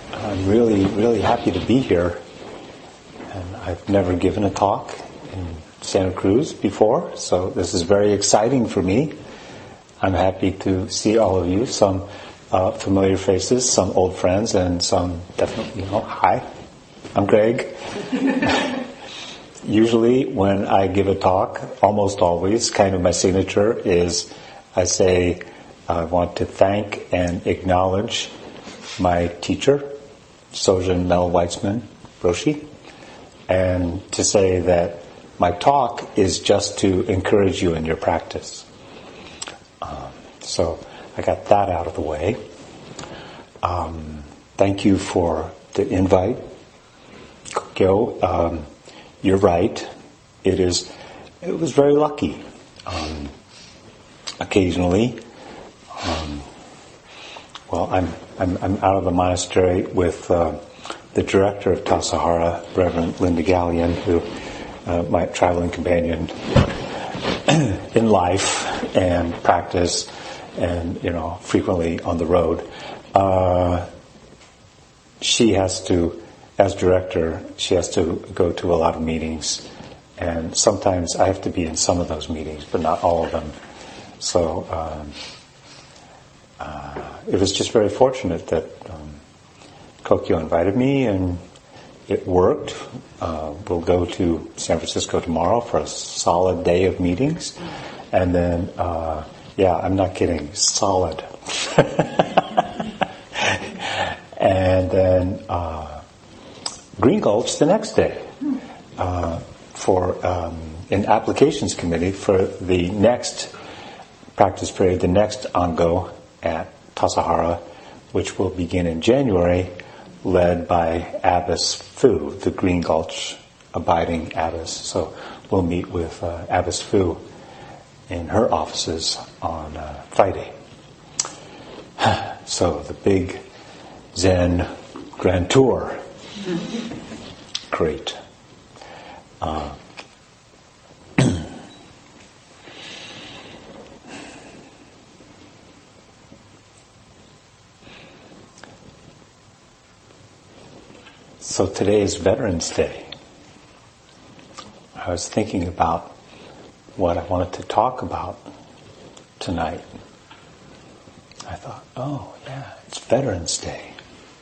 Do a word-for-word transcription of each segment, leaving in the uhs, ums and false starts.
I'm really, really happy to be here. And I've never given a talk in Santa Cruz before, so this is very exciting for me. I'm happy to see all of you, some uh, familiar faces, some old friends, and some definitely, you know, hi, I'm Greg. Usually when I give a talk, almost always, kind of my signature is I say I want to thank and acknowledge my teacher, Sojun Mel Weitzman Roshi, and to say that my talk is just to encourage you in your practice. Um, so I got that out of the way. Um, thank you for the invite. Kokyo, um, you're right. It is. It was very lucky. Um, occasionally, um, well, I'm, I'm I'm out of the monastery with uh, the director of Tassajara, Reverend Linda Gallion, who uh, my traveling companion in life and practice, and you know, frequently on the road. Uh, she has to. As director, she has to go to a lot of meetings, and sometimes I have to be in some of those meetings, but not all of them. So um, uh, it was just very fortunate that um, Kokyo invited me, and it worked. Uh, we'll go to San Francisco tomorrow for a solid day of meetings, and then, uh, yeah, I'm not kidding, solid. And then Uh, Green Gulch the next day uh, for um, an applications committee for the next practice period, the next Ango at Tassajara, which will begin in January, led by Abbess Fu, the Green Gulch abiding abbess. So we'll meet with uh, Abbess Fu in her offices on uh, Friday. So the big Zen Grand Tour. Great. Uh, so today is Veterans Day. I was thinking about what I wanted to talk about tonight. I thought, oh yeah, it's Veterans Day.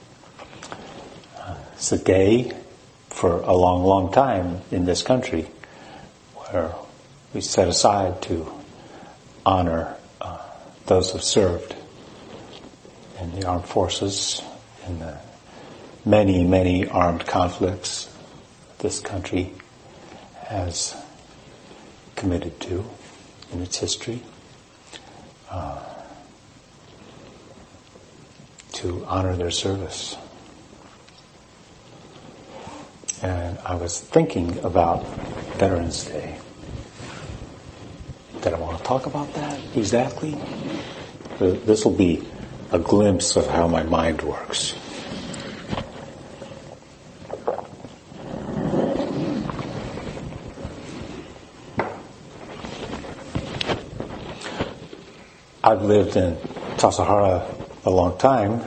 It's a day for a long, long time in this country where we set aside to honor uh, those who have served in the armed forces, in the many, many armed conflicts this country has committed to in its history, uh, to honor their service. And I was thinking about Veterans Day. Did I want to talk about that exactly? This will be a glimpse of how my mind works. I've lived in Tassajara a long time.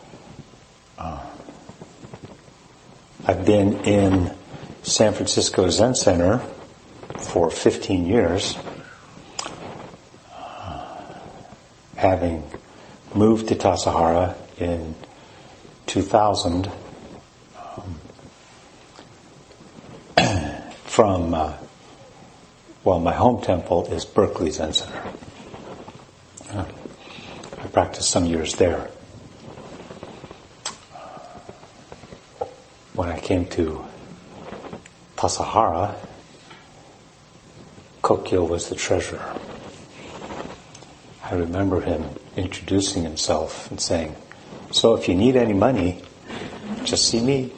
I've been in San Francisco Zen Center for fifteen years, uh, having moved to Tassajara in two thousand um, from, uh, well, my home temple is Berkeley Zen Center. Uh, I practiced some years there. When I came to Tassajara, Kokyo was the treasurer. I remember him introducing himself and saying, so if you need any money, just see me.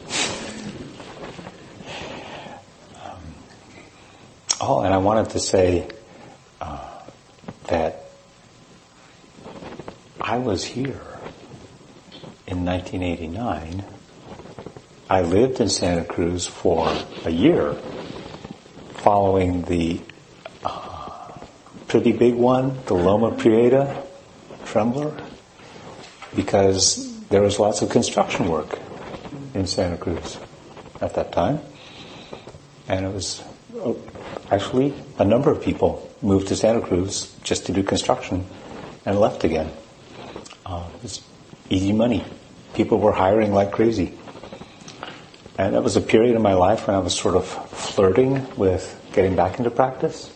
Um, oh, and I wanted to say uh, that I was here in nineteen eighty-nine. I lived in Santa Cruz for a year following the uh, pretty big one, the Loma Prieta trembler, because there was lots of construction work in Santa Cruz at that time. And it was actually a number of people moved to Santa Cruz just to do construction and left again. Uh, it was easy money. People were hiring like crazy. And that was a period in my life when I was sort of flirting with getting back into practice.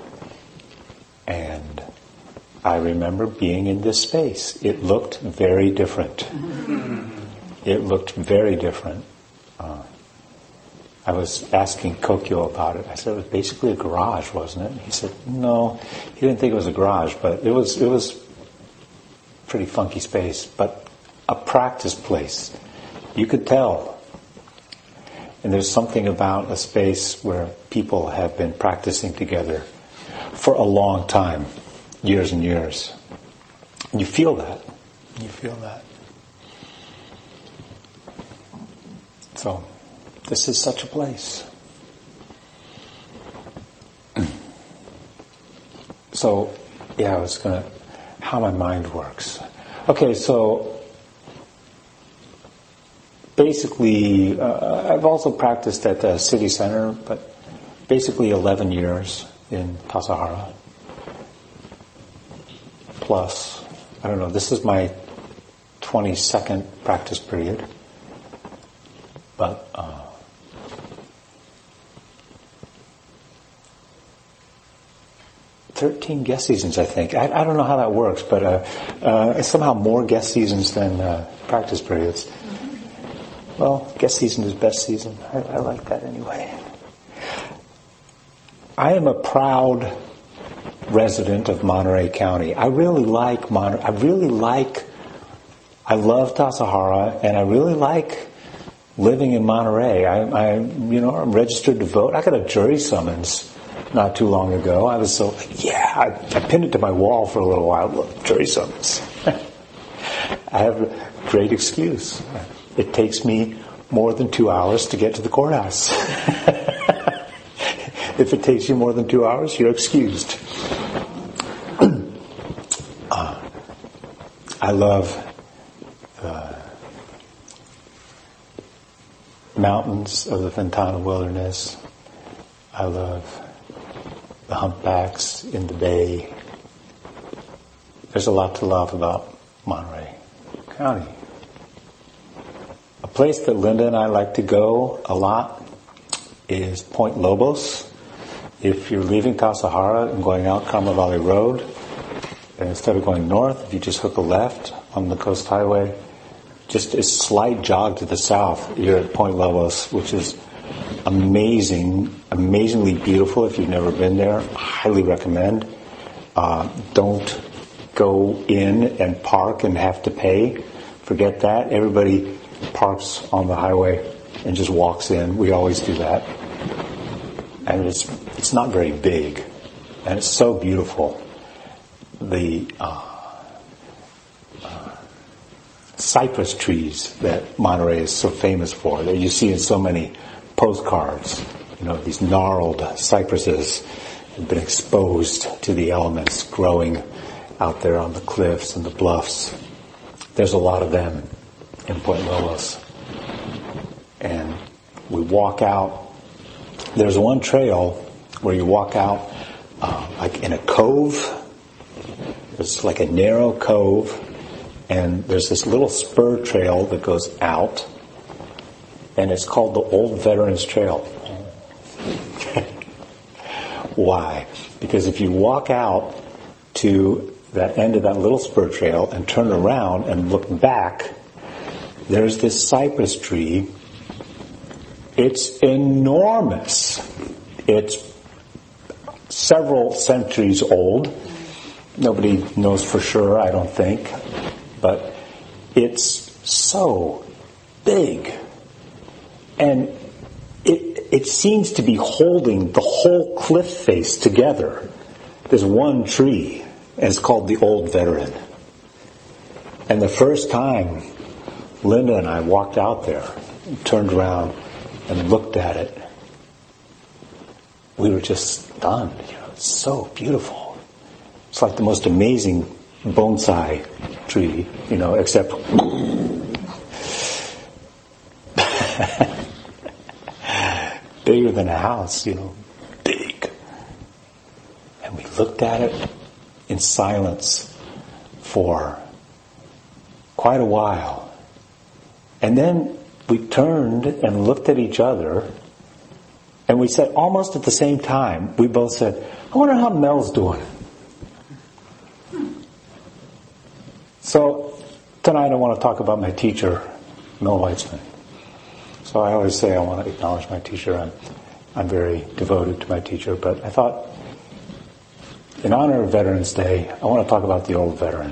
And I remember being in this space. It looked very different. It looked very different. Uh, I was asking Kokyo about it. I said, it was basically a garage, wasn't it? He said, no, he didn't think it was a garage, but it was, it was pretty funky space, but a practice place. You could tell. And there's something about a space where people have been practicing together for a long time, years and years. And you feel that. You feel that. So, this is such a place. So, yeah, I was going to, how my mind works. Okay, so, basically, uh, I've also practiced at the city center, but basically eleven years in Tassajara. Plus, I don't know, this is my twenty-second practice period. But, uh, thirteen guest seasons, I think. I, I don't know how that works, but uh, uh, somehow more guest seasons than uh, practice periods. Mm-hmm. Well, guest season is best season. I, I like that anyway. I am a proud resident of Monterey County. I really like Monterey. I really like, I love Tassajara, and I really like living in Monterey. I, I, you know, I'm registered to vote. I got a jury summons not too long ago. I was so, yeah, I, I pinned it to my wall for a little while. Look, jury summons. I have a great excuse. It takes me more than two hours to get to the courthouse. If it takes you more than two hours, you're excused. uh, I love the mountains of the Ventana Wilderness. I love the humpbacks in the bay. There's a lot to love about Monterey County. A place that Linda and I like to go a lot is Point Lobos. If you're leaving Tassajara and going out Carmel Valley Road, and instead of going north, if you just hook a left on the Coast Highway, just a slight jog to the south, you're at Point Lobos, which is amazing, amazingly beautiful. If you've never been there, highly recommend. Uh, don't go in and park and have to pay. Forget that. Everybody parks on the highway and just walks in. We always do that. And it's it's not very big, and it's so beautiful. The uh, uh, cypress trees that Monterey is so famous for, that you see in so many postcards, you know, these gnarled cypresses have been exposed to the elements growing out there on the cliffs and the bluffs. There's a lot of them in Point Lobos. And we walk out. There's one trail where you walk out uh, like in a cove. It's like a narrow cove, and there's this little spur trail that goes out, and it's called the Old Veterans Trail. Why? Because if you walk out to that end of that little spur trail and turn around and look back, there's this cypress tree. It's enormous. It's several centuries old. Nobody knows for sure, I don't think. But it's so big. And it, it seems to be holding the whole cliff face together. There's one tree, and it's called the Old Veteran. And the first time Linda and I walked out there, turned around and looked at it, we were just stunned. You know, it's so beautiful. It's like the most amazing bonsai tree, you know, except Bigger than a house, you know, big. And we looked at it in silence for quite a while. And then we turned and looked at each other, and we said, almost at the same time, we both said, I wonder how Mel's doing. So tonight I want to talk about my teacher, Mel Weitzman. So I always say I want to acknowledge my teacher. I'm, I'm very devoted to my teacher, but I thought, in honor of Veterans Day, I want to talk about the old veteran,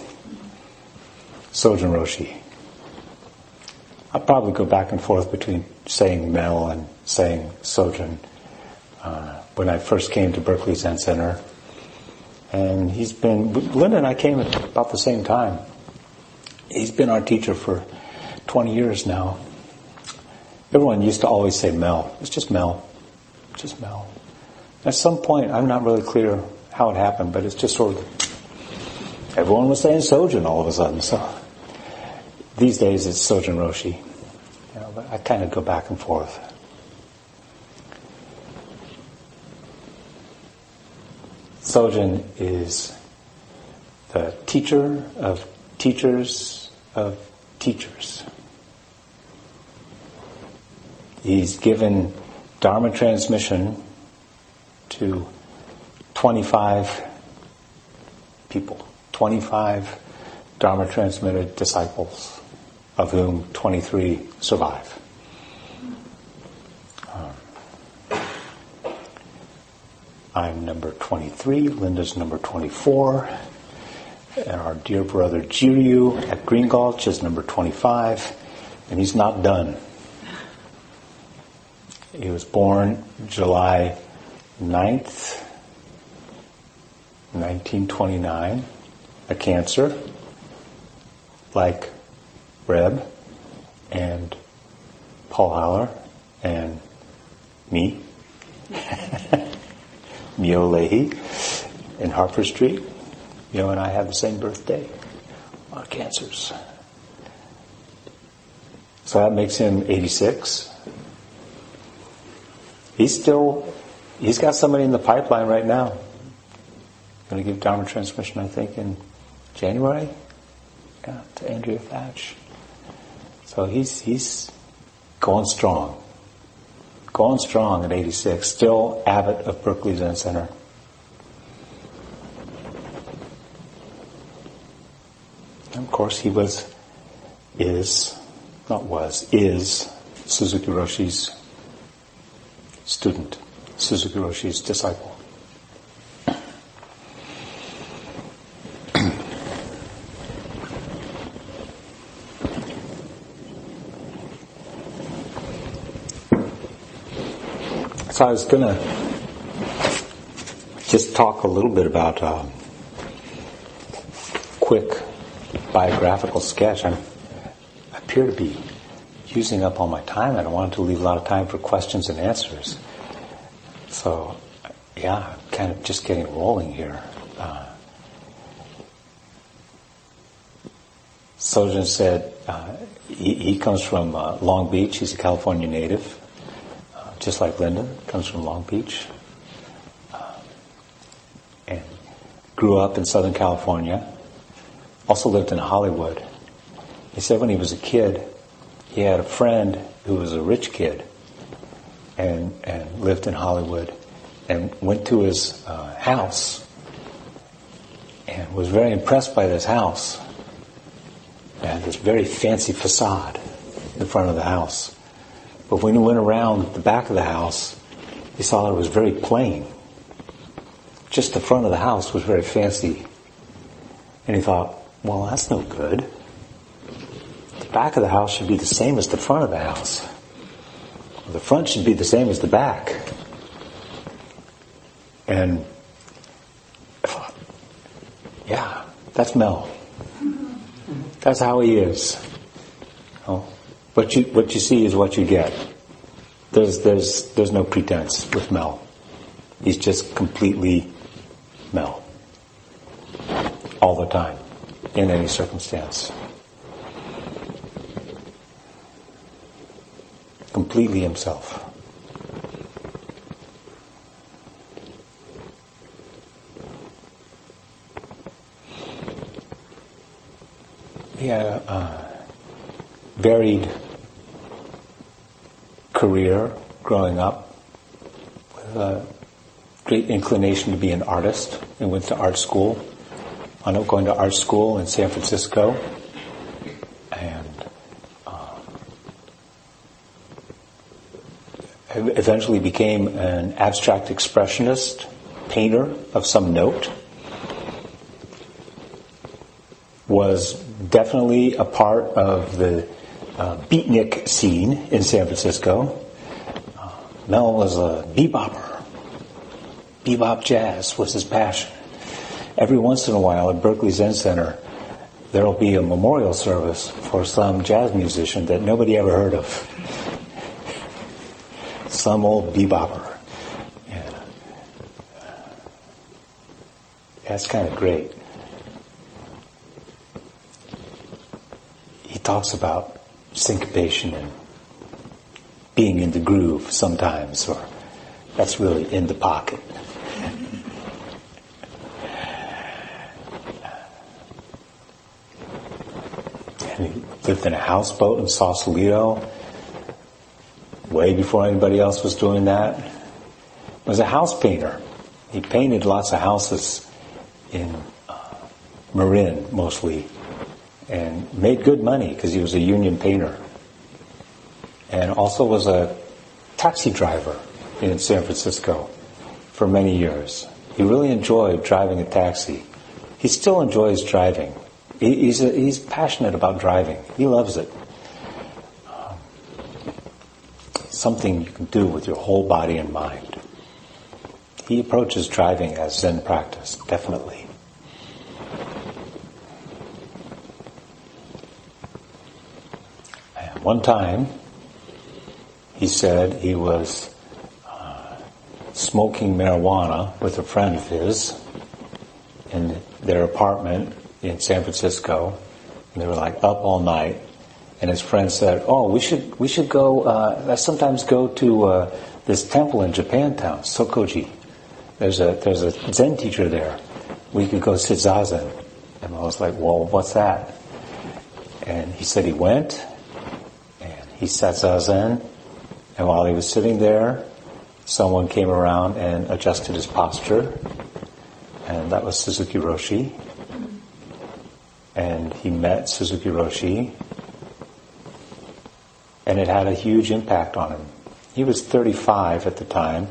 Sojun Roshi. I'll probably go back and forth between saying Mel and saying Sojun. Uh, when I first came to Berkeley Zen Center, and he's been, Linda and I came at about the same time. He's been our teacher for twenty years now. Everyone used to always say Mel. It's just Mel. Just Mel. At some point, I'm not really clear how it happened, but it's just sort of, everyone was saying Sojun all of a sudden. So these days it's Sojun Roshi. You know, but I kind of go back and forth. Sojun is the teacher of teachers of teachers. He's given Dharma transmission to twenty-five people, twenty-five Dharma transmitted disciples, of whom twenty-three survive. Um, I'm number twenty-three, Linda's number twenty-four, and our dear brother Jiryu at Green Gulch is number twenty-five, and he's not done. He was born July ninth, nineteen twenty-nine, a Cancer, like Reb and Paul Haller and me, Mio Leahy in Harper Street. Mio and I have the same birthday, our Cancers. So that makes him eighty-six. He's still, he's got somebody in the pipeline right now. Going to give Dharma transmission, I think, in January. Yeah, to Andrea Thatch. So he's he's going strong. Going strong at eighty-six. Still abbot of Berkeley Zen Center. And of course he was, is, not was, is Suzuki Roshi's student, Suzuki Roshi's disciple. So I was going to just talk a little bit about a quick biographical sketch. I'm, I appear to be using up all my time. I don't want to leave a lot of time for questions and answers. So, yeah, I'm kind of just getting rolling here. Uh, Sojun said uh, he, he comes from uh, Long Beach. He's a California native. Just like Linda, comes from Long Beach, uh, and grew up in Southern California. Also lived in Hollywood. He said when he was a kid, he had a friend who was a rich kid, and and lived in Hollywood, and went to his uh, house, and was very impressed by this house. It had this very fancy facade in front of the house. But when he went around the back of the house, he saw that it was very plain. Just the front of the house was very fancy. And he thought, well, that's no good. The back of the house should be the same as the front of the house. The front should be the same as the back. And I thought, yeah, that's Mel. That's how he is. Oh. What you what you see is what you get. There's there's there's no pretense with Mel. He's just completely Mel. All the time, in any circumstance. completely himself. He had a uh, varied career growing up with a great inclination to be an artist. He went to art school. Ended up going to art school in San Francisco, and uh, eventually became an abstract expressionist painter of some note. Was definitely a part of the uh, beatnik scene in San Francisco. Uh, Mel was a bebopper. Bebop jazz was his passion. Every once in a while at Berkeley Zen Center, there will be a memorial service for some jazz musician that nobody ever heard of. Some old bebopper. Yeah. That's kind of great. He talks about syncopation and being in the groove sometimes, or that's really in the pocket. And he lived in a houseboat in Sausalito, way before anybody else was doing that. He was a house painter. He painted lots of houses in uh, Marin, mostly, and made good money because he was a union painter. And also was a taxi driver in San Francisco for many years. He really enjoyed driving a taxi. He still enjoys driving. He, he's, a, he's passionate about driving. He loves it. Um, something you can do with your whole body and mind. He approaches driving as Zen practice, definitely. And one time, he said he was uh, smoking marijuana with a friend of his in their apartment in San Francisco, and they were like up all night. And his friend said, "Oh, we should we should go. Uh, I sometimes go to uh, this temple in Japantown, Sokoji. There's a there's a Zen teacher there. We could go sit zazen." And I was like, "Well, what's that?" And he said he went, and he sat zazen. And while he was sitting there, someone came around and adjusted his posture, and that was Suzuki Roshi. And he met Suzuki Roshi, and it had a huge impact on him. He was thirty-five at the time,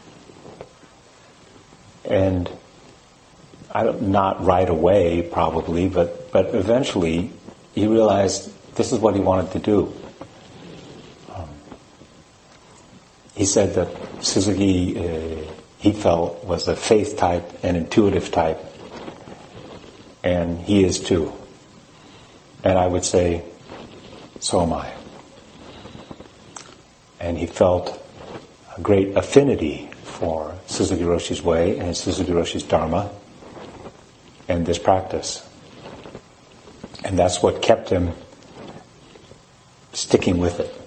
and I don't, not right away probably, but, but eventually he realized this is what he wanted to do. Um, he said that Suzuki, uh, he felt, was a faith type, an intuitive type, and he is too. And I would say, so am I. And he felt a great affinity for Suzuki Roshi's way and Suzuki Roshi's Dharma and this practice. And that's what kept him sticking with it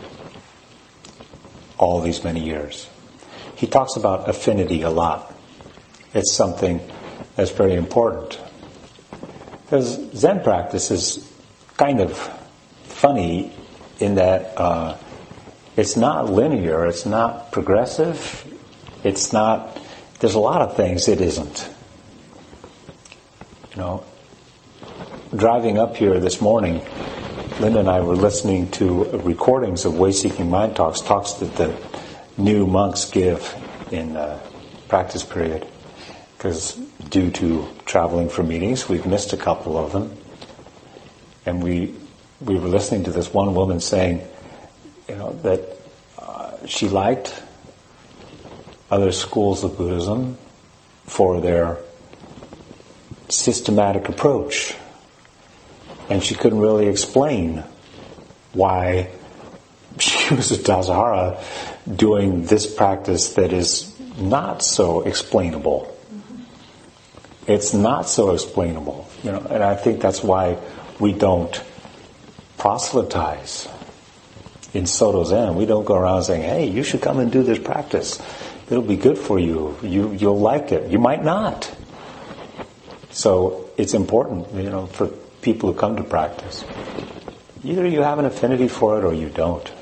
all these many years. He talks about affinity a lot. It's something that's very important. Because Zen practice is kind of funny in that uh, it's not linear, it's not progressive, it's not, there's a lot of things it isn't. You know, driving up here this morning, Linda and I were listening to recordings of Way-Seeking Mind Talks, talks that the new monks give in uh, practice period. Because due to traveling for meetings, we've missed a couple of them. And we we were listening to this one woman saying, you know, that uh, she liked other schools of Buddhism for their systematic approach. And she couldn't really explain why she was a Tassajara doing this practice that is not so explainable. It's not so explainable, you know, and I think that's why we don't proselytize. in Soto Zen, we don't go around saying, hey, you should come and do this practice. It'll be good for you. You, you'll like it. You might not. So it's important, you know, for people who come to practice. Either you have an affinity for it or you don't.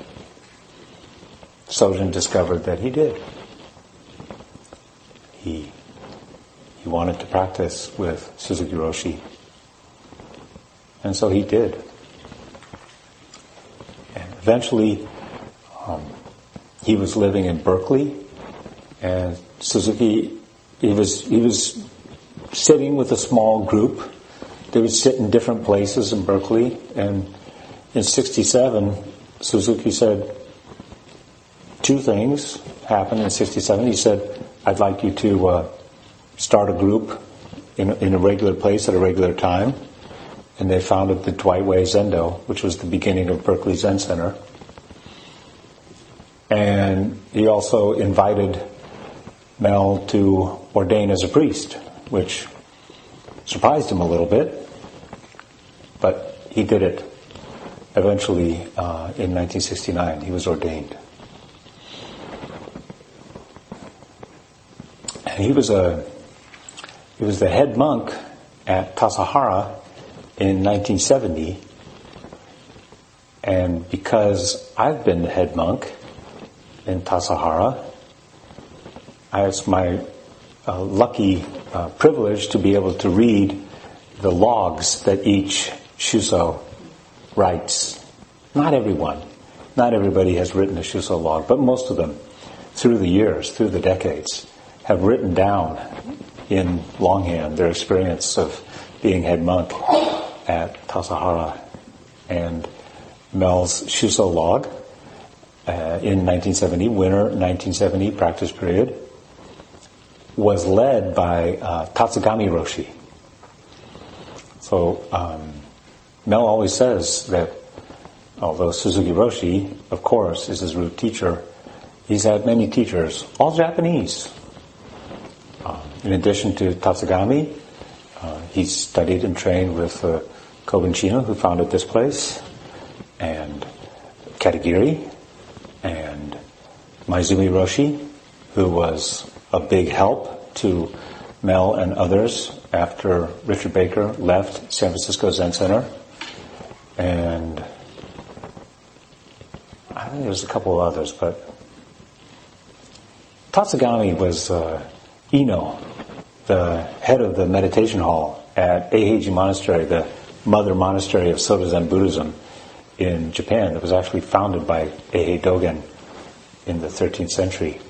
Sojun discovered that he did. He, he wanted to practice with Suzuki Roshi. And so he did. And eventually, um, he was living in Berkeley, and Suzuki, he was, he was sitting with a small group. They would sit in different places in Berkeley, and in sixty-seven, Suzuki said, two things happened in sixty-seven. He said, I'd like you to uh, start a group in, in a regular place at a regular time. And they founded the Dwight Way Zendo, which was the beginning of Berkeley Zen Center. And he also invited Mel to ordain as a priest, which surprised him a little bit, but he did it. Eventually, uh, in nineteen sixty-nine, he was ordained. And he was a he was the head monk at Tassajara in nineteen seventy, and because I've been the head monk in Tassajara, I was my uh, lucky uh, privilege to be able to read the logs that each Shuso writes. Not everyone, not everybody has written a Shuso log, but most of them, through the years, through the decades, have written down in longhand their experience of being head monk at Tassajara. And Mel's Shuso log uh, in nineteen seventy, winter nineteen seventy practice period, was led by uh, Tatsugami Roshi. So um, Mel always says that although Suzuki Roshi, of course, is his root teacher, he's had many teachers, all Japanese. Um, in addition to Tatsugami, uh, he studied and trained with uh, Kobun Chino, who founded this place, and Katagiri, and Maizumi Roshi, who was a big help to Mel and others after Richard Baker left San Francisco Zen Center. And I think there's a couple of others, but Tatsugami was uh, Ino, the head of the meditation hall at Eiheiji Monastery, the mother monastery of Soto Zen Buddhism in Japan, that was actually founded by Eihei Dogen in the thirteenth century.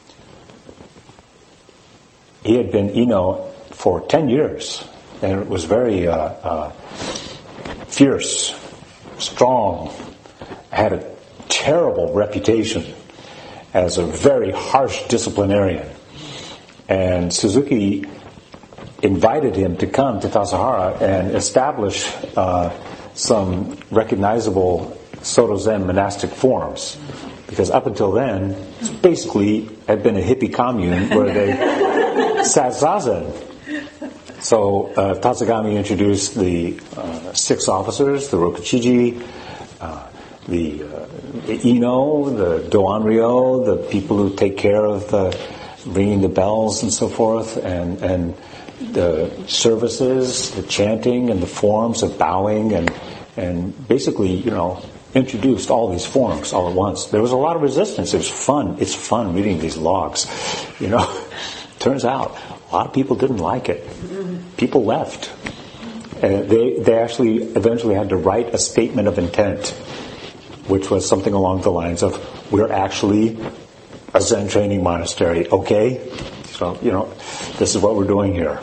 He had been Ino for ten years, and it was very uh, uh, fierce, strong, had a terrible reputation as a very harsh disciplinarian. And Suzuki invited him to come to Tassajara and establish uh, some recognizable Soto Zen monastic forms. Because up until then, it basically had been a hippie commune where they sat zazen. So uh, Tatsugami introduced the uh, six officers, the Rokuchiji, uh, the, uh, the Ino, the Doanryo, the people who take care of the ringing the bells and so forth, and, and the services, the chanting, and the forms of bowing, and and basically, you know, introduced all these forms all at once. There was a lot of resistance. It was fun. It's fun reading these logs. You know, turns out a lot of people didn't like it. People left. Uh, they they actually eventually had to write a statement of intent, which was something along the lines of, "We're actually a Zen training monastery, okay? So, you know, this is what we're doing here."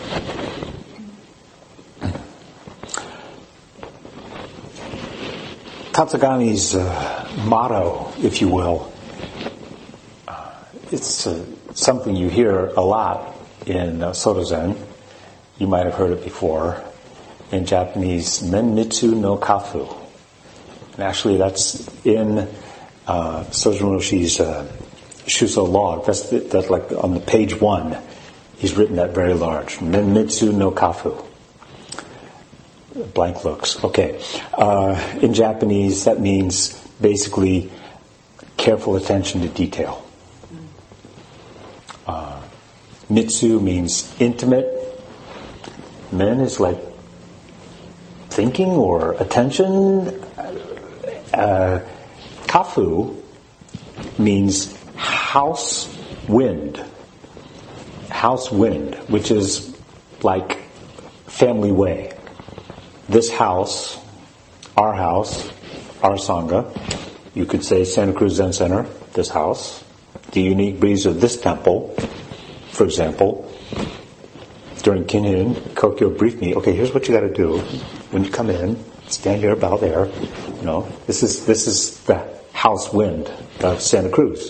Tatsugami's uh, motto, if you will, uh, it's uh, something you hear a lot in uh, Soto Zen. You might have heard it before. In Japanese, Menmitsu no Kafu. And actually that's in uh, Sojun Roshi's uh, Shuso log. That's, the, that's like on the page one. He's written that very large. Menmitsu no Kafu. Blank looks. Okay. Uh, in Japanese, that means basically careful attention to detail. Uh, mitsu means intimate. Men is like thinking or attention. Uh, kafu means house wind. House wind, which is like family way. This house, our house, our Sangha, you could say Santa Cruz Zen Center, this house, the unique breeze of this temple, for example, during Kinhin, Kokyo briefed me, okay, here's what you gotta do. When you come in, stand here, bow there, you know, this is, this is the house wind of Santa Cruz.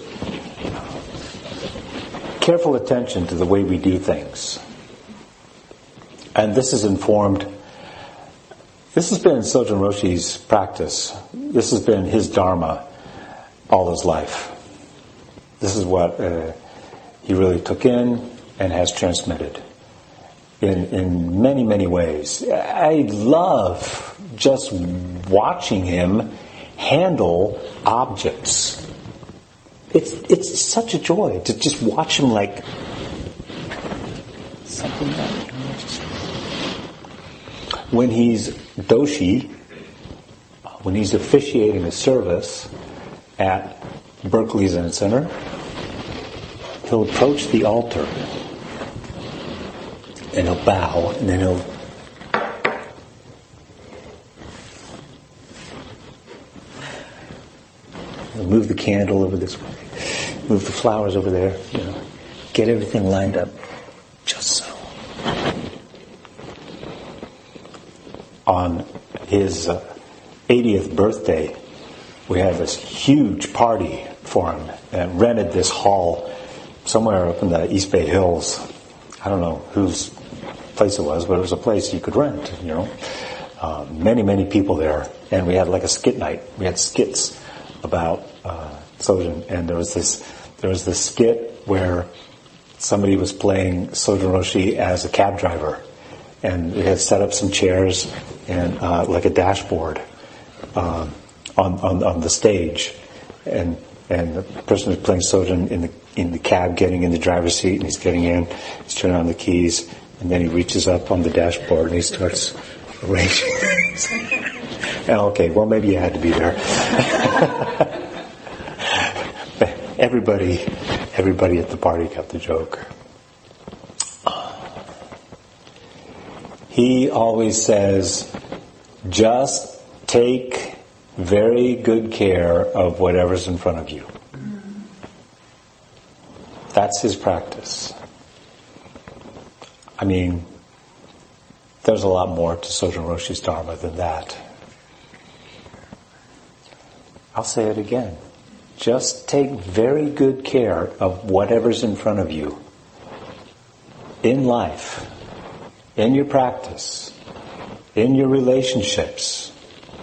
Careful attention to the way we do things. And this is informed, this has been Sojun Roshi's practice. This has been his dharma all his life. This is what uh, he really took in and has transmitted in, in many, many ways. I love just watching him handle objects. It's it's such a joy to just watch him like something like when he's doshi, when he's officiating a service at Berkeley Zen Center, he'll approach the altar and he'll bow and then he'll he'll move the candle over this way, move the flowers over there, you know, get everything lined up just so. On his uh, eightieth birthday, we had this huge party for him and rented this hall somewhere up in the East Bay Hills. I don't know whose place it was, but it was a place you could rent, you know. Uh, many, many people there. And we had like a skit night. We had skits about uh, Sojun. And there was this there was this skit where somebody was playing Sojun Roshi as a cab driver. And they had set up some chairs and uh, like a dashboard uh, on, on on the stage, and and the person who's playing Sojun in the in the cab, getting in the driver's seat, and he's getting in, he's turning on the keys, and then he reaches up on the dashboard and he starts arranging things. And okay, well maybe you had to be there. everybody, everybody at the party got the joke. He always says, just take very good care of whatever's in front of you. That's his practice. I mean, there's a lot more to Sojun Roshi's Dharma than that. I'll say it again. Just take very good care of whatever's in front of you. In life. In your practice, in your relationships,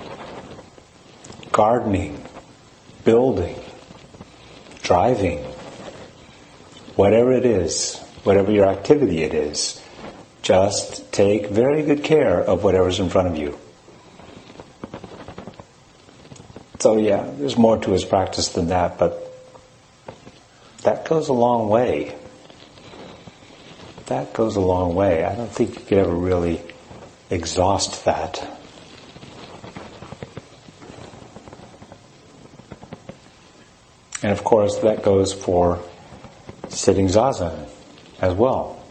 gardening, building, driving, whatever it is, whatever your activity it is, just take very good care of whatever's in front of you. So yeah, there's more to his practice than that, but that goes a long way. That goes a long way. I don't think you could ever really exhaust that. And of course, that goes for sitting zazen as well.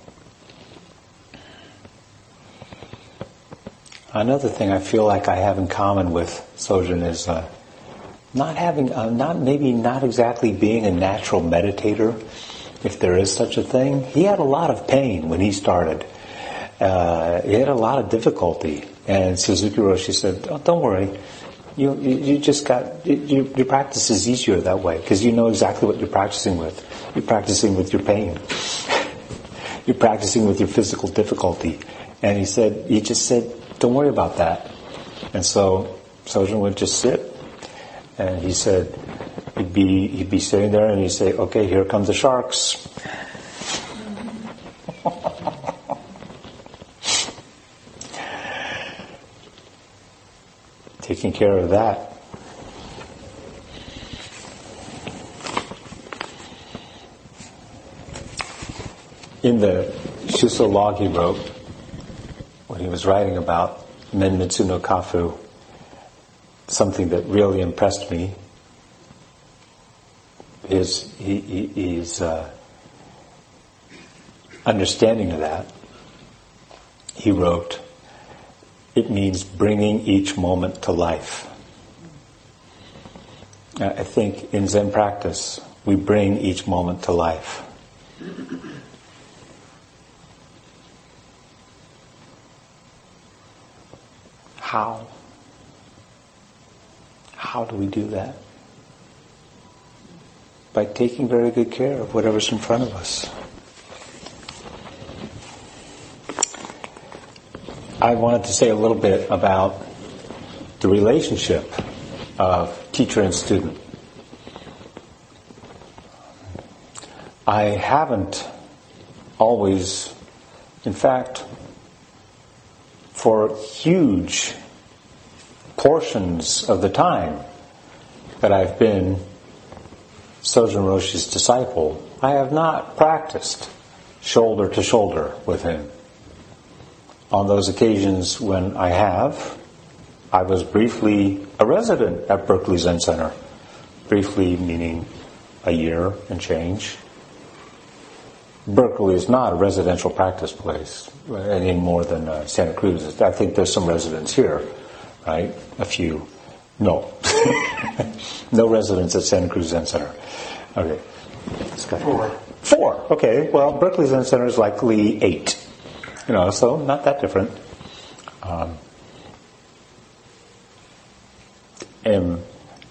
Another thing I feel like I have in common with Sojun is uh, not having, uh, not maybe not exactly being a natural meditator. If there is such a thing. He had a lot of pain when he started. Uh, he had a lot of difficulty. And Suzuki Roshi said, oh, don't worry. You, you, you just got, you, your practice is easier that way because you know exactly what you're practicing with. You're practicing with your pain. You're practicing with your physical difficulty. And he said, he just said, don't worry about that. And so Sojun would just sit. And he said, He'd be, he'd be sitting there and he'd say, okay, here comes the sharks. Taking care of that. In the Shuso log he wrote, when he was writing about Menmitsu no Kafu, something that really impressed me is he, he, he's uh, understanding of that. He wrote, it means bringing each moment to life. I think in Zen practice, we bring each moment to life. How? How do we do that? By taking very good care of whatever's in front of us. I wanted to say a little bit about the relationship of teacher and student. I haven't always, in fact, for huge portions of the time that I've been Sojun Roshi's disciple, I have not practiced shoulder to shoulder with him. On those occasions when I have, I was briefly a resident at Berkeley Zen Center. Briefly meaning a year and change. Berkeley is not a residential practice place any more than uh, Santa Cruz. I think there's some residents here, right? A few. No. No residents at Santa Cruz Zen Center. Okay. Four. Four. Okay. Well, Berkeley Zen Center is likely eight. You know, so not that different. Um, and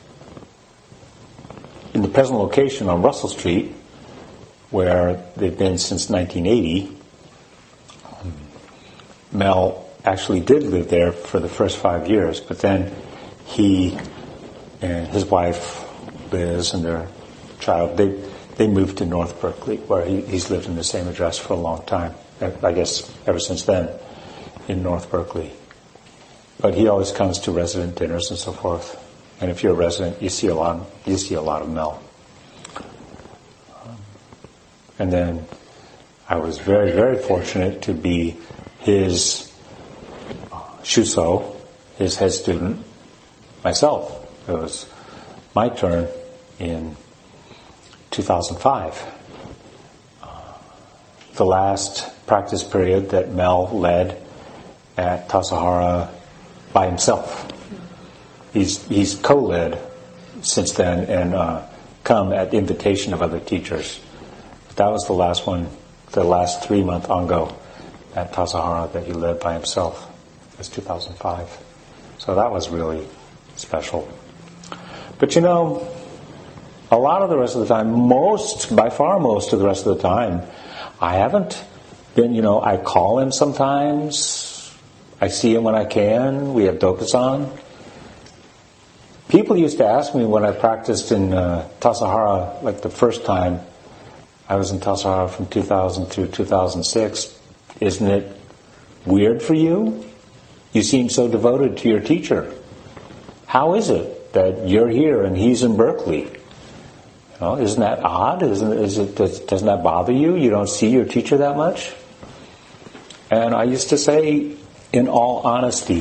in the present location on Russell Street, where they've been since nineteen eighty, um, Mel actually did live there for the first five years, but then he and his wife, Liz, and their child, they they moved to North Berkeley, where he, he's lived in the same address for a long time. I guess ever since then, in North Berkeley. But he always comes to resident dinners and so forth. And if you're a resident, you see a lot. You see a lot of Mel. Um, and then I was very, very fortunate to be his uh, Shuso, his head student, myself. It was my turn in two thousand five. Uh, the last practice period that Mel led at Tassajara by himself. He's he's co-led since then and uh, come at the invitation of other teachers. But that was the last one, the last three-month ongo at Tassajara that he led by himself. It was two thousand five. So that was really special. But you know, a lot of the rest of the time, most, by far most of the rest of the time, I haven't been, you know, I call him sometimes. I see him when I can. We have Dokusan. People used to ask me when I practiced in uh, Tassajara, like the first time I was in Tassajara from two thousand through two thousand six, isn't it weird for you? You seem so devoted to your teacher. How is it that you're here and he's in Berkeley? You know, isn't that odd? Isn't is it does, doesn't that bother you? You don't see your teacher that much? And I used to say, in all honesty,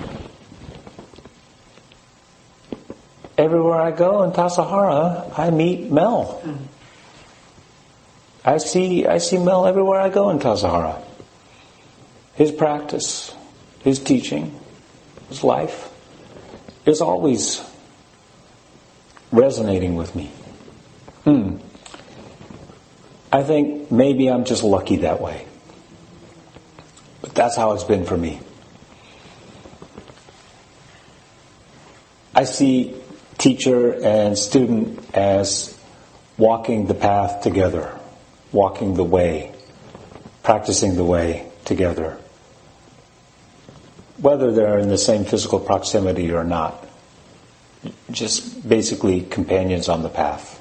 everywhere I go in Tassajara, I meet Mel. I see I see Mel everywhere I go in Tassajara. His practice, his teaching, his life is always resonating with me. Hmm. I think maybe I'm just lucky that way. But that's how it's been for me. I see teacher and student as walking the path together, walking the way, practicing the way together, whether they're in the same physical proximity or not. Just basically companions on the path.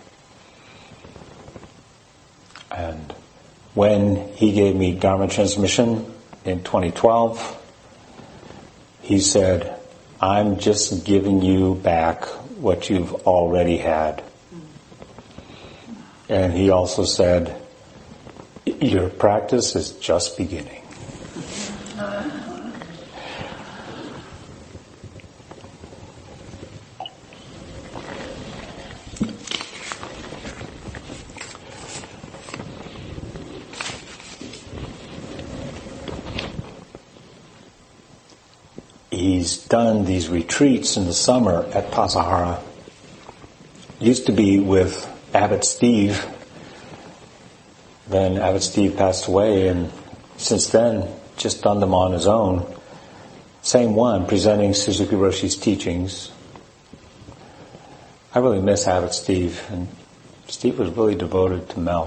And when he gave me Dharma transmission in twenty twelve, he said, I'm just giving you back what you've already had. And he also said, Your practice is just beginning. He's done these retreats in the summer at Tassajara. Used to be with Abbot Steve. Then Abbot Steve passed away, and since then, just done them on his own. Same one, presenting Suzuki Roshi's teachings. I really miss Abbot Steve, and Steve was really devoted to Mel.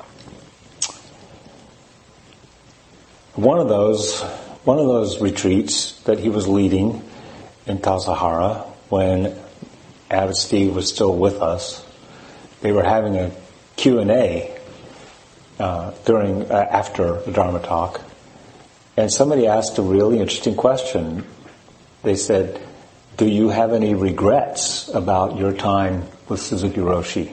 One of those, one of those retreats that he was leading in Tassajara, when Abbot Steve was still with us, they were having a Q and A uh, during uh, after the Dharma talk, and somebody asked a really interesting question. They said, "Do you have any regrets about your time with Suzuki Roshi?"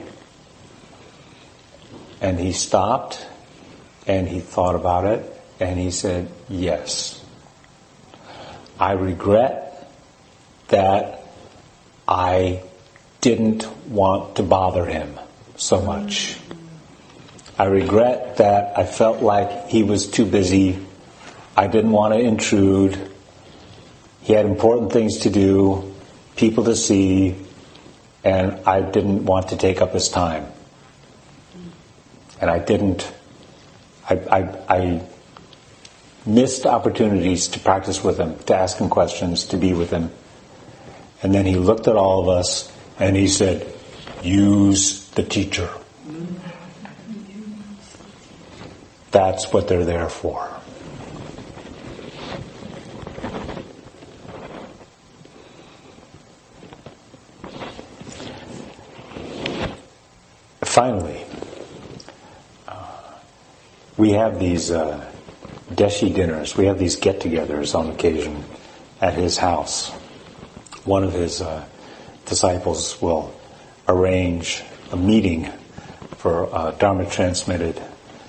And he stopped, and he thought about it, and he said, "Yes. I regret that I didn't want to bother him so much. I regret that I felt like he was too busy. I didn't want to intrude. He had important things to do, people to see, and I didn't want to take up his time. And I didn't, I, I, I missed opportunities to practice with him, to ask him questions, to be with him." And then he looked at all of us and he said, "Use the teacher. That's what they're there for." Finally, uh, we have these uh, Deshi dinners. We have these get-togethers on occasion at his house. One of his uh, disciples will arrange a meeting for uh, Dharma transmitted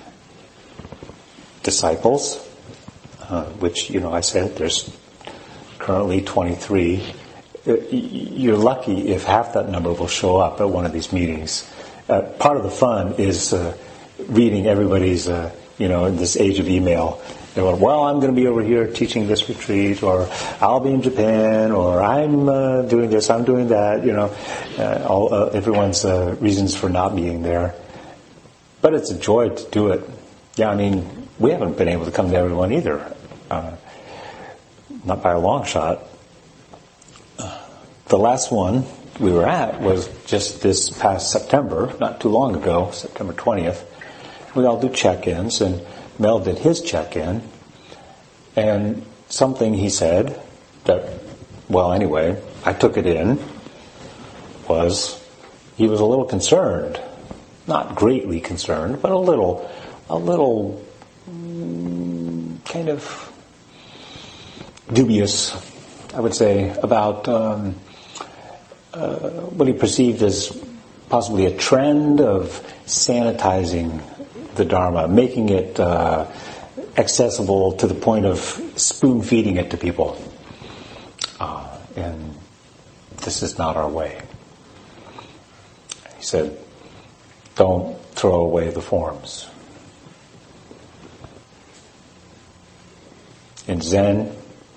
disciples, uh, which, you know, I said there's currently twenty-three. You're lucky if half that number will show up at one of these meetings. Uh, part of the fun is uh, reading everybody's, uh, you know, in this age of email. They go, "Well, I'm going to be over here teaching this retreat," or "I'll be in Japan," or "I'm uh, doing this, I'm doing that," you know, uh, all, uh, everyone's uh, reasons for not being there. But it's a joy to do it. Yeah, I mean, we haven't been able to come to everyone either. Uh, not by a long shot. Uh, the last one we were at was just this past September, not too long ago, September twentieth. We all do check-ins, and Mel did his check-in, and something he said that, well, anyway, I took it in, was he was a little concerned. Not greatly concerned, but a little, a little mm, kind of dubious, I would say, about um, uh, what he perceived as possibly a trend of sanitizing the Dharma, making it uh, accessible to the point of spoon feeding it to people. Uh, and this is not our way. He said, "Don't throw away the forms." In Zen,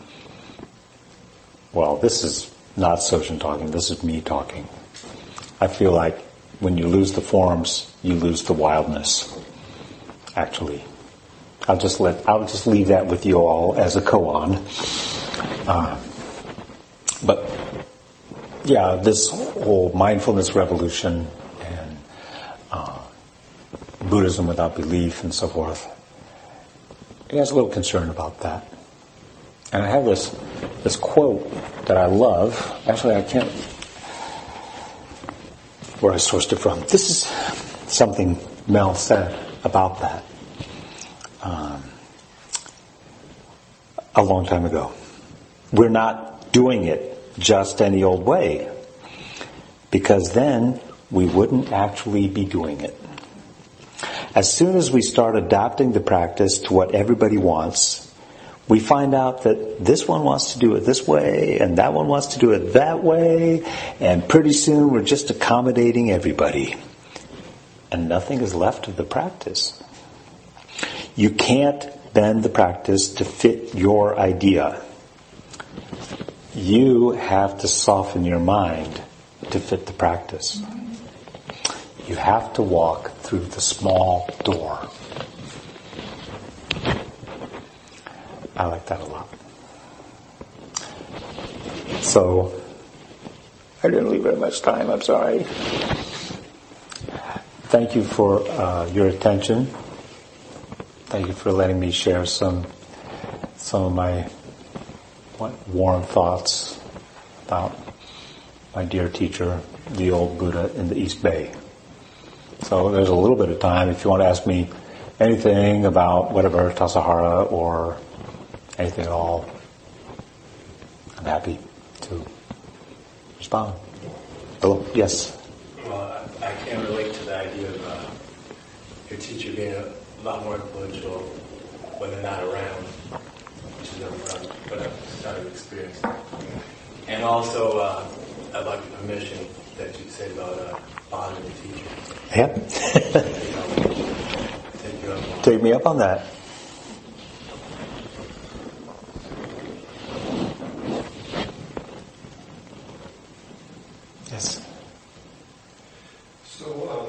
well, this is not Sojin talking, this is me talking. I feel like when you lose the forms, you lose the wildness. Actually, I'll just let I'll just leave that with you all as a koan. Uh, but yeah, this whole mindfulness revolution and uh, Buddhism without belief and so forth. He has a little concern about that. And I have this this quote that I love. Actually, I can't where I sourced it from. This is something Mel said about that um, a long time ago. We're not doing it just any old way, because then we wouldn't actually be doing it. As soon as we start adapting the practice to what everybody wants, we find out that this one wants to do it this way, and that one wants to do it that way, and pretty soon we're just accommodating everybody. And nothing is left of the practice. You can't bend the practice to fit your idea. You have to soften your mind to fit the practice. You have to walk through the small door. I like that a lot. So, I didn't leave very much time, I'm sorry. Thank you for uh, your attention. Thank you for letting me share some some of my warm thoughts about my dear teacher, the old Buddha in the East Bay. So there's a little bit of time if you want to ask me anything about whatever, Tassajara or anything at all. I'm happy to respond. Hello? Yes? Well, I, I can't relate to the idea of uh, your teacher being a lot more influential when they're not around, which is what I've started experiencing. And also, uh, I'd like the permission that you said about uh, honoring the teacher. Yep. Take you up on Take me up on that. Yes. So, um,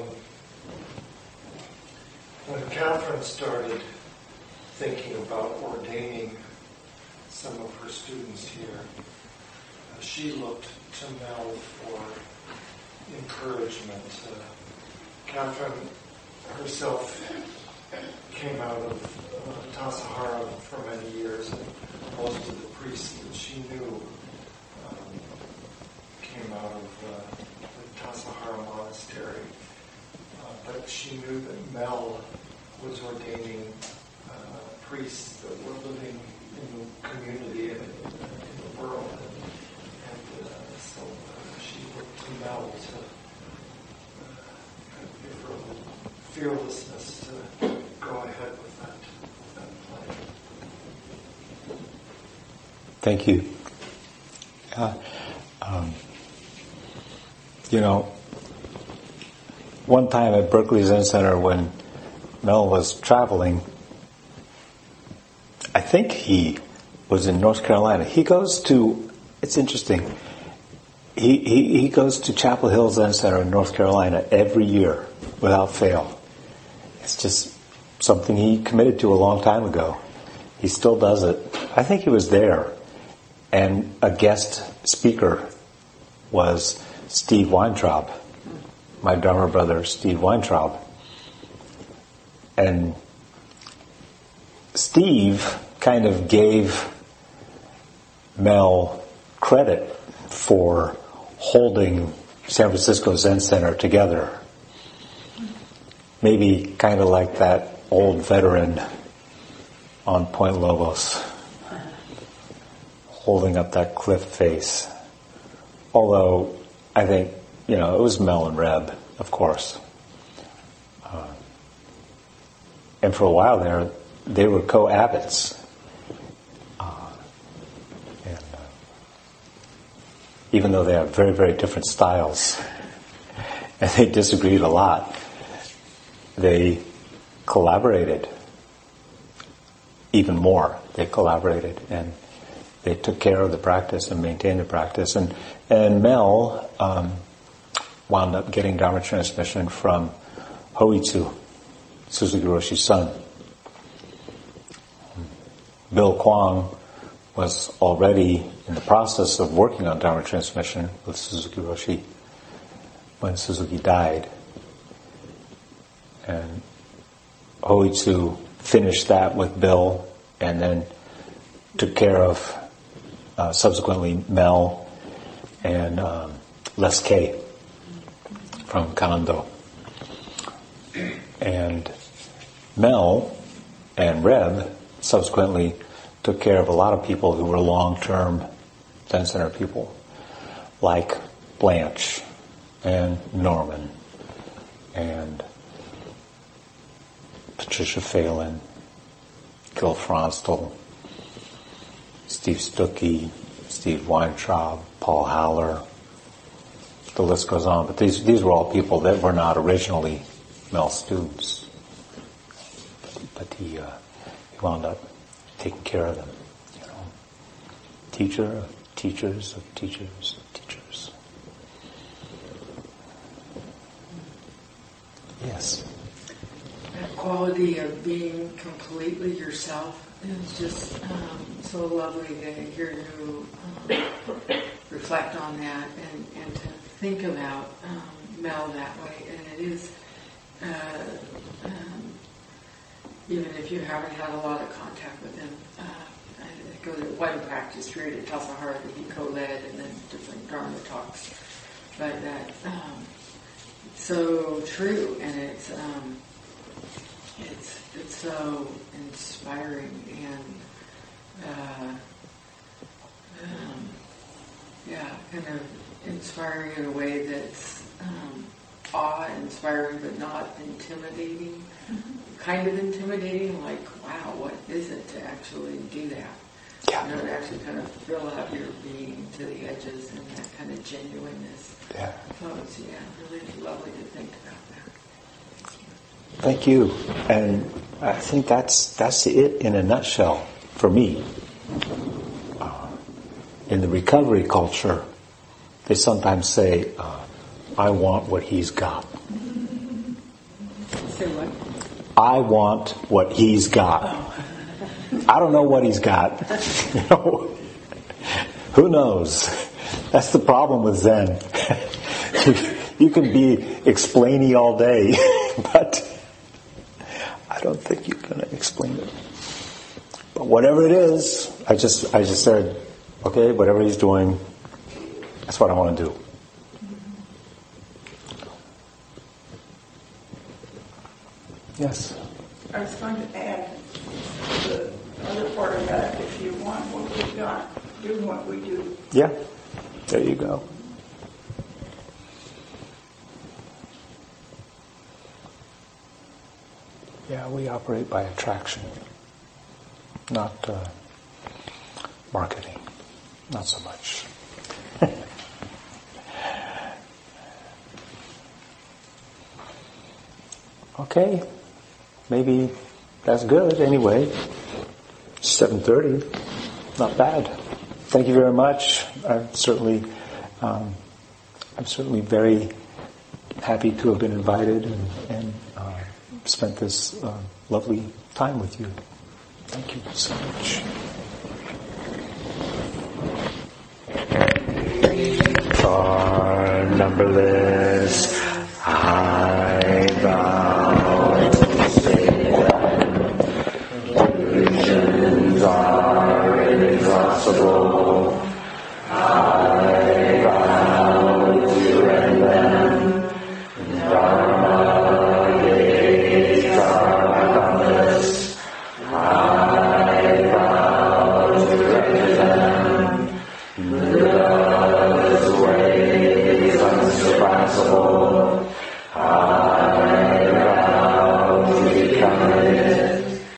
when Catherine started thinking about ordaining some of her students here, uh, she looked to Mel for encouragement. Uh, Catherine herself came out of uh, Tassajara for many years, and most of the priests that she knew um, came out of uh, the Tassajara monastery. Uh, but she knew that Mel was ordaining uh, priests that were living in the community and in, in the world. And, and uh, so uh, she looked to Mel to uh, give her a little fearlessness to go ahead with that, with that plan. Thank you. Uh, um, you know, one time at Berkeley Zen Center when Mel was traveling, I think he was in North Carolina. He goes to, it's interesting, he, he, he goes to Chapel Hill Zen Center in North Carolina every year without fail. It's just something he committed to a long time ago. He still does it. I think he was there, and a guest speaker was Steve Weintraub, my drummer brother Steve Weintraub. And Steve kind of gave Mel credit for holding San Francisco Zen Center together. Maybe kind of like that old veteran on Point Lobos, holding up that cliff face. Although, I think, you know, it was Mel and Reb, of course. Uh, and for a while there, they were co-abbots. Uh, and uh, even though they have very, very different styles, and they disagreed a lot, they collaborated even more. They collaborated, and they took care of the practice and maintained the practice. And and Mel um, wound up getting Dharma transmission from Hoitsu, Suzuki Roshi's son. Bill Kwong was already in the process of working on Dharma transmission with Suzuki Roshi when Suzuki died. And Hoitsu finished that with Bill, and then took care of uh, subsequently Mel and um, Les K from Kanando. And Mel and Reb subsequently took care of a lot of people who were long-term Zen Center people, like Blanche and Norman and Patricia Phelan, Gil Fronstel, Steve Stuckey, Steve Weintraub, Paul Haller. The list goes on, but these these were all people that were not originally Mel's students. But he uh, he wound up taking care of them. You know, teacher of teachers of teachers of teachers. Yes. That quality of being completely yourself is just um, so lovely to hear you um, reflect on that and, and to think about um, Mel that way. And it is, uh, um, even if you haven't had a lot of contact with him, uh, I go to one practice period at Tulsa Harbor that he co-led, and then different Dharma talks. But that um, it's so true, and it's um, it's it's so inspiring and uh, um, yeah, kind of inspiring in a way that's um, awe-inspiring but not intimidating. Mm-hmm. Kind of intimidating, like, wow, what is it to actually do that? Yeah. You know, to actually kind of fill out your being to the edges and that kind of genuineness. Yeah. So it's, yeah, really lovely to think about that. Thank you. And I think that's that's it in a nutshell for me. Uh, in the recovery culture, they sometimes say, uh, I want what he's got. Say what? I want what he's got. Oh. I don't know what he's got. You know, who knows? That's the problem with Zen. You can be explainy all day, but I don't think you're going to explain it. But whatever it is, I just I just said, okay, whatever he's doing, that's what I want to do. Yes. I was going to add the other part of that. If you want what we've got, do what we do. Yeah. There you go. Yeah, we operate by attraction, not uh, marketing. Not so much. Okay. Maybe that's good anyway. seven thirty. Not bad. Thank you very much. I'm certainly, um, I'm certainly very happy to have been invited and, and uh, spent this uh, lovely time with you. Thank you so much. Are numberless, I vow to say illusions are inexhaustible.